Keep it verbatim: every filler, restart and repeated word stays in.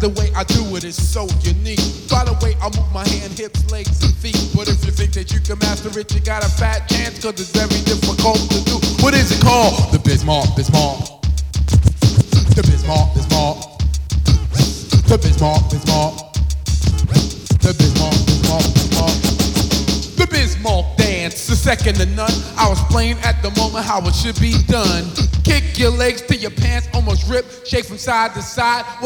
the way I do it is so unique. By the way I move my hand, hips, legs, and feet. But if you think that you can master it, you got a fat chance, cause it's very difficult to do. What is it called? The Bismarck, Bismarck. The Bismarck, Bismarck. The Bismarck, Bismarck. The Bismarck, Bismarck, Bismarck. The Bismarck dance, the second to none. I was playing at the moment how it should be done. Kick your legs till your pants almost rip. Shake from side to side.